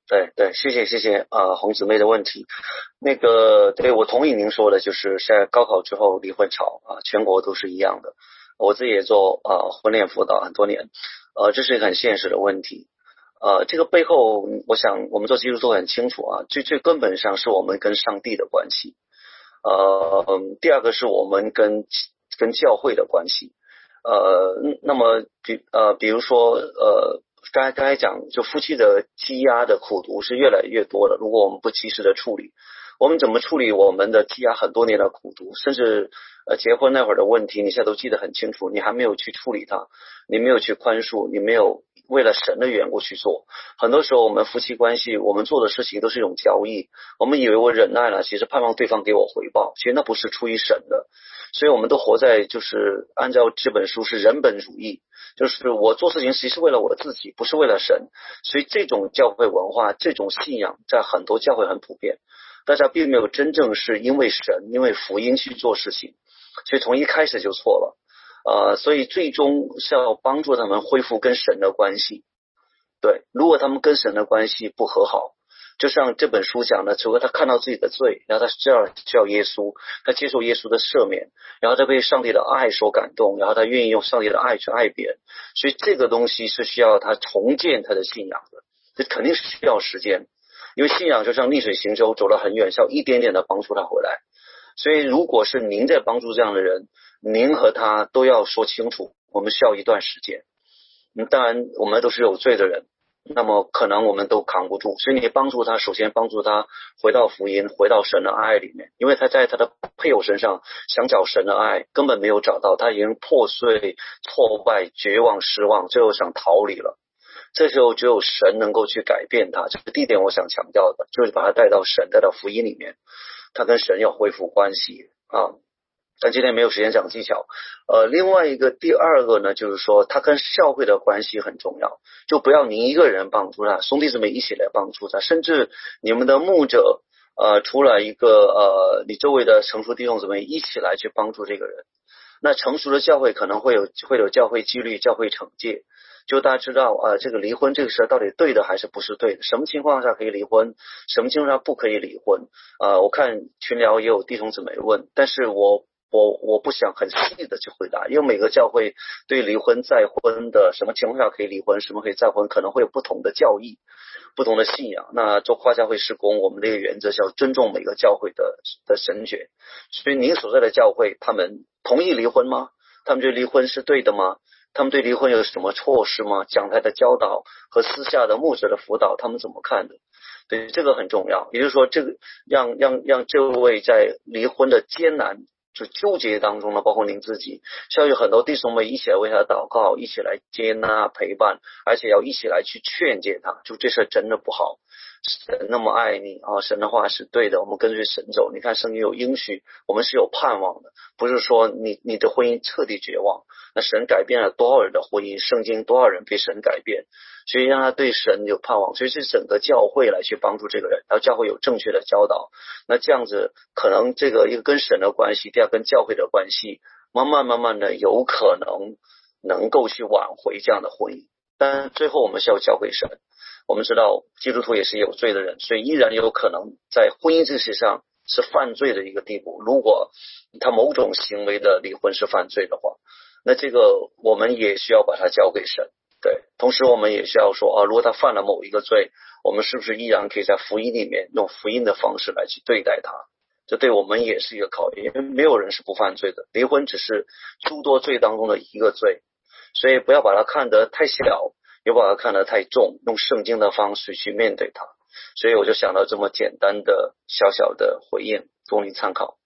对对，谢谢洪姊妹的问题。对，我同意您说的，就是在高考之后离婚潮全国都是一样的。我自己也做婚恋辅导很多年，这是一个很现实的问题。这个背后，我想我们做基督徒很清楚最根本上是我们跟上帝的关系。第二个是我们跟教会的关系。那么比如说刚才讲，就夫妻的积压的苦毒是越来越多的。如果我们不及时的处理，我们怎么处理我们的积压很多年的苦毒，甚至结婚那会儿的问题，你现在都记得很清楚，你还没有去处理它，你没有去宽恕，你没有为了神的缘故去做。很多时候我们夫妻关系，我们做的事情都是一种交易，我们以为我忍耐了，其实盼望对方给我回报，其实那不是出于神的。所以我们都活在就是按照这本书是人本主义，就是我做事情其实是为了我自己，不是为了神。所以这种教会文化，这种信仰在很多教会很普遍，大家并没有真正是因为神因为福音去做事情，所以从一开始就错了。所以最终是要帮助他们恢复跟神的关系。对，如果他们跟神的关系不和好，就像这本书讲的，除了他看到自己的罪，然后他叫耶稣，他接受耶稣的赦免，然后他被上帝的爱所感动，然后他愿意用上帝的爱去爱别人。所以这个东西是需要他重建他的信仰的，这肯定是需要时间，因为信仰就像逆水行舟，走了很远，是要一点点的帮助他回来。所以如果是您在帮助这样的人，您和他都要说清楚，我们需要一段时间。当然我们都是有罪的人，那么可能我们都扛不住，所以你帮助他，首先帮助他回到福音，回到神的爱里面。因为他在他的配偶身上想找神的爱，根本没有找到，他已经破碎、挫败、绝望、失望，最后想逃离了。这时候只有神能够去改变他，这个第一点我想强调的，就是把他带到神，带到福音里面，他跟神要恢复关系但今天没有时间讲技巧。另外一个第二个呢，就是说他跟教会的关系很重要，就不要您一个人帮助他，兄弟姊妹一起来帮助他，甚至你们的牧者除了一个你周围的成熟弟兄姊妹一起来去帮助这个人。那成熟的教会可能会有教会纪律、教会惩戒，就大家知道这个离婚这个事到底对的还是不是对的，什么情况下可以离婚，什么情况下不可以离婚。我看群聊也有弟兄姊妹问，但是我不想很细的去回答，因为每个教会对离婚再婚的什么情况下可以离婚，什么可以再婚，可能会有不同的教义、不同的信仰。那做跨教会事工，我们这个原则是要尊重每个教会的神学。所以您所在的教会，他们同意离婚吗？他们觉得离婚是对的吗？他们对离婚有什么措施吗？讲台的教导和私下的牧者的辅导，他们怎么看的？对，这个很重要。也就是说，这个让这位在离婚的艰难就纠结当中呢，包括您自己，需要有很多弟兄们一起来为他祷告，一起来接纳陪伴，而且要一起来去劝诫他，就这事真的不好，神那么爱你神的话是对的，我们跟随神走。你看圣经有应许，我们是有盼望的，不是说你的婚姻彻底绝望。那神改变了多少人的婚姻，圣经多少人被神改变，所以让他对神有盼望。所以是整个教会来去帮助这个人，然后教会有正确的教导，那这样子可能这个一个跟神的关系，第二跟教会的关系，慢慢的有可能够去挽回这样的婚姻。但最后我们是要交给神，我们知道基督徒也是有罪的人，所以依然有可能在婚姻这个事上是犯罪的一个地步。如果他某种行为的离婚是犯罪的话，那这个我们也需要把它交给神。对，同时我们也需要说如果他犯了某一个罪，我们是不是依然可以在福音里面用福音的方式来去对待他，这对我们也是一个考验，因为没有人是不犯罪的，离婚只是诸多罪当中的一个罪，所以不要把它看得太小，也不要把它看得太重，用圣经的方式去面对它。所以我就想到这么简单的小小的回应，供你参考。